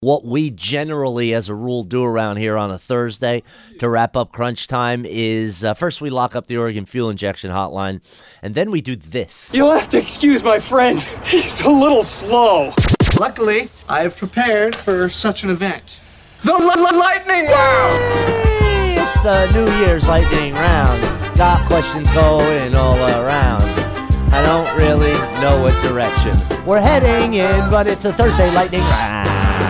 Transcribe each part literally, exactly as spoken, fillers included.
What we generally, as a rule, do around here on a Thursday to wrap up crunch time is uh, first we lock up the Oregon Fuel Injection Hotline, and then we do this. You'll have to excuse my friend. He's a little slow. Luckily, I have prepared for such an event. The l- l- lightning round! Hey, it's the New Year's lightning round. Got questions going all around. I don't really know what direction we're heading in, but it's a Thursday lightning round.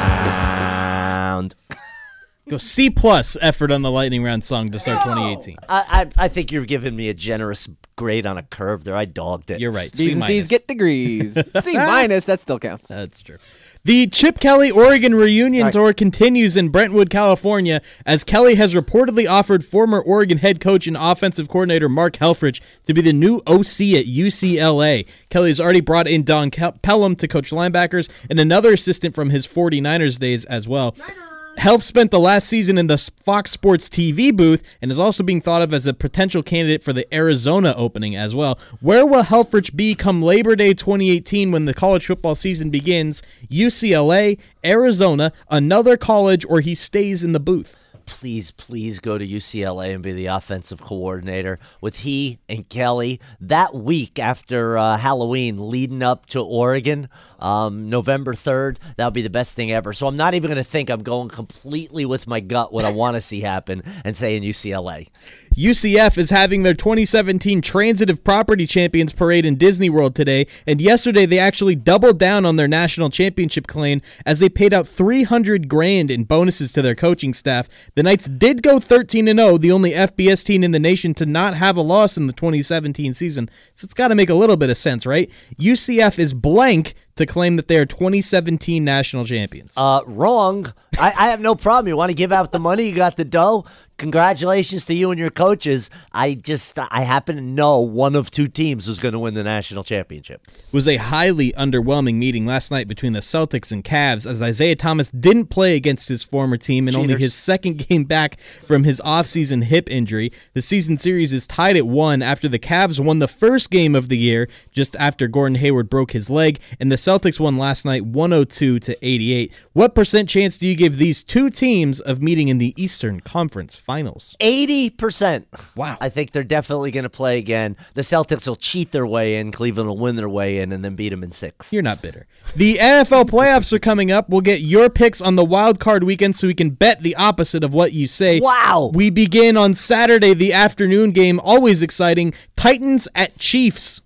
Go C plus effort on the lightning round song to start twenty eighteen. I, I I think you're giving me a generous grade on a curve there. I dogged it. You're right. B's C and minus. C's get degrees. C minus, that still counts. That's true. The Chip Kelly Oregon reunion Right. tour continues in Brentwood, California, as Kelly has reportedly offered former Oregon head coach and offensive coordinator Mark Helfrich to be the new O C at U C L A. Kelly has already brought in Don Pelham to coach linebackers and another assistant from his forty-niners days as well. Helf spent the last season in the Fox Sports T V booth and is also being thought of as a potential candidate for the Arizona opening as well. Where will Helfrich be come Labor Day twenty eighteen when the college football season begins? U C L A, Arizona, another college, or he stays in the booth? Please, please go to U C L A and be the offensive coordinator with he and Kelly that week after uh, Halloween leading up to Oregon, um, November third. That would be the best thing ever. So I'm not even going to think. I'm going completely with my gut what I want to see happen and saying U C L A. U C F is having their twenty seventeen Transitive Property Champions Parade in Disney World today, and yesterday they actually doubled down on their national championship claim as they paid out three hundred grand in bonuses to their coaching staff. The Knights did go thirteen and oh, the only F B S team in the nation to not have a loss in the twenty seventeen season, so it's got to make a little bit of sense, right? U C F is blank to claim that they are twenty seventeen national champions. Uh, wrong. I, I have no problem. You want to give out the money? You got the dough. Congratulations to you and your coaches. I just, I happen to know one of two teams who's going to win the national championship. It was a highly underwhelming meeting last night between the Celtics and Cavs as Isaiah Thomas didn't play against his former team in only Cheaters. his second game back from his offseason hip injury. The season series is tied at one after the Cavs won the first game of the year just after Gordon Hayward broke his leg, and the Celtics won last night one oh two to eighty-eight. What percent chance do you give these two teams of meeting in the Eastern Conference Finals? eighty percent. Wow. I think they're definitely going to play again. The Celtics will cheat their way in. Cleveland will win their way in and then beat them in six. You're not bitter. The N F L playoffs are coming up. We'll get your picks on the wild card weekend so we can bet the opposite of what you say. Wow. We begin on Saturday, the afternoon game. Always exciting. Titans at Chiefs.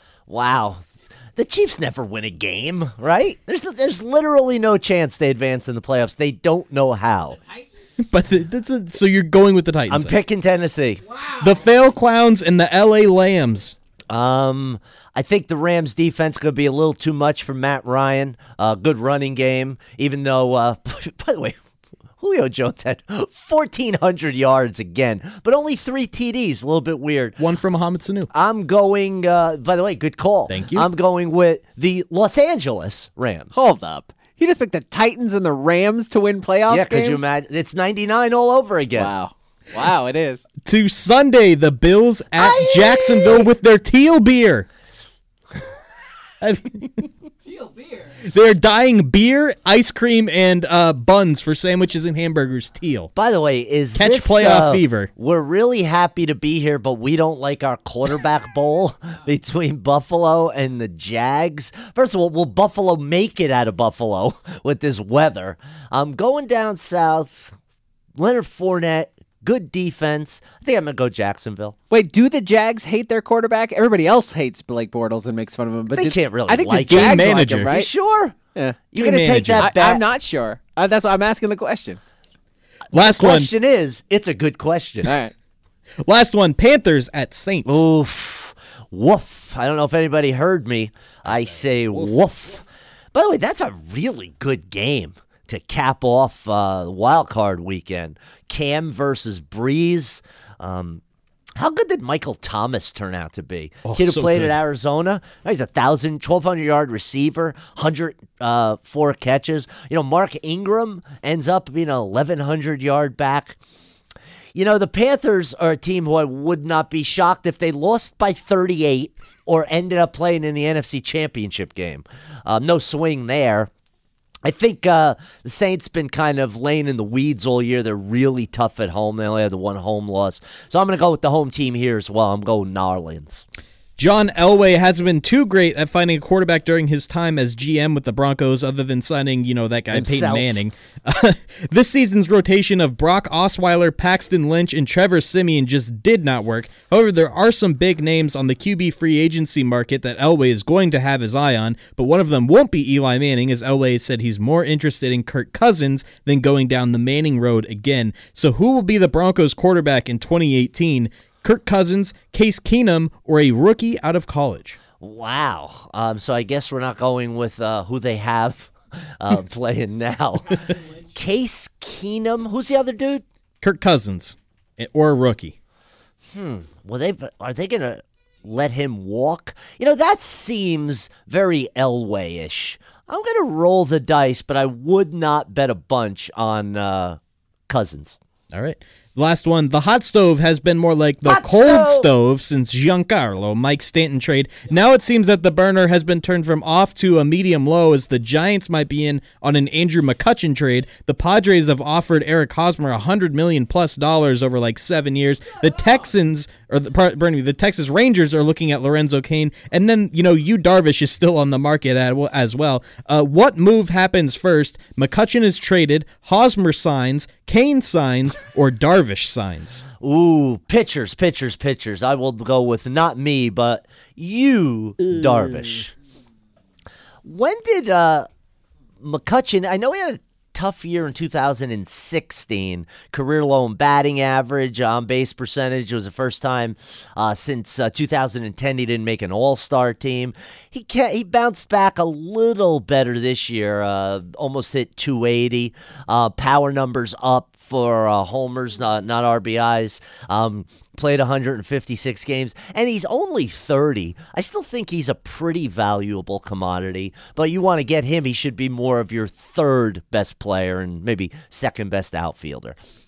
Wow. The Chiefs never win a game, right? There's there's literally no chance they advance in the playoffs. They don't know how. But the, that's a, so you're going with the Titans. I'm then. picking Tennessee. The Fail Clowns and the L A Lambs. Um, I think the Rams defense could be a little too much for Matt Ryan. Uh, good running game, even though, uh, by the way, Julio Jones had fourteen hundred yards again, but only three T Ds. A little bit weird. One from Mohamed Sanu. I'm going, uh, by the way, good call. Thank you. I'm going with the Los Angeles Rams. Hold up. You just picked the Titans and the Rams to win playoffs yeah, games? could you imagine? It's ninety-nine all over again. Wow. Wow, it is. To Sunday, the Bills at Aye. Jacksonville with their teal beer. I mean, Teal beer. they're dyeing beer, ice cream, and uh, buns for sandwiches and hamburgers teal. By the way, is Catch this, playoff uh, fever. We're really happy to be here, but we don't like our quarterback bowl between Buffalo and the Jags. First of all, will Buffalo make it out of Buffalo with this weather? Um, going down south, Leonard Fournette, good defense. I think I'm going to go Jacksonville. Wait, do the Jags hate their quarterback? Everybody else hates Blake Bortles and makes fun of him. But They did- can't really I think like the him. Jags Game like manager. him, You right? sure? Yeah. You're Game going to take manager. that I, back? I'm not sure. Uh, that's why I'm asking the question. Last one. Question is, it's a good question. All right. Last one. Panthers at Saints. Oof. Woof. I don't know if anybody heard me. I say woof. By the way, that's a really good game to cap off uh, wild card weekend. Cam versus Breeze. Um, how good did Michael Thomas turn out to be? Oh, Kid who so played good. at Arizona. He's a thousand, twelve hundred yard receiver, one hundred uh, four catches. You know, Mark Ingram ends up being an eleven hundred yard back. You know, the Panthers are a team who I would not be shocked if they lost by thirty-eight or ended up playing in the N F C Championship game. Um, no swing there. I think uh, the Saints been kind of laying in the weeds all year. They're really tough at home. They only had the one home loss. So I'm going to go with the home team here as well. I'm going Narlands. John Elway hasn't been too great at finding a quarterback during his time as G M with the Broncos, other than signing, you know, that guy Himself. Peyton Manning. Uh, this season's rotation of Brock Osweiler, Paxton Lynch, and Trevor Siemian just did not work. However, there are some big names on the Q B free agency market that Elway is going to have his eye on, but one of them won't be Eli Manning, as Elway said he's more interested in Kirk Cousins than going down the Manning road again. So who will be the Broncos quarterback in twenty eighteen? Kirk Cousins, Case Keenum, or a rookie out of college? Wow. Um, so I guess we're not going with uh, who they have uh, playing now. Case Keenum. Who's the other dude? Kirk Cousins, or a rookie. Hmm. Well, they are they going to let him walk? You know, that seems very Elway-ish. I'm going to roll the dice, but I would not bet a bunch on uh, Cousins. All right. Last one. The hot stove has been more like the Hot cold stove! stove since Giancarlo Mike Stanton trade. Now it seems that the burner has been turned from off to a medium low, as the Giants might be in on an Andrew McCutchen trade. The Padres have offered Eric Hosmer one hundred million dollars plus dollars over like seven years. The Texans, or the, pardon me, the Texas Rangers are looking at Lorenzo Cain. And then, you know, Yu Darvish is still on the market as well. Uh, what move happens first? McCutchen is traded, Hosmer signs, Cain signs, or Darvish signs? Ooh, pitchers, pitchers, pitchers. I will go with not me, but you, Darvish. When did uh, McCutchen, I know he had a tough year in two thousand sixteen, career low in batting average, on base percentage. It was the first time uh, since uh, two thousand ten he didn't make an all-star team. He ca- he bounced back a little better this year, uh, almost hit two eighty. Uh, power numbers up for uh, homers, not, not R B Is. Um, played one hundred fifty-six games, and he's only thirty. I still think he's a pretty valuable commodity, but you want to get him, he should be more of your third best player and maybe second best outfielder.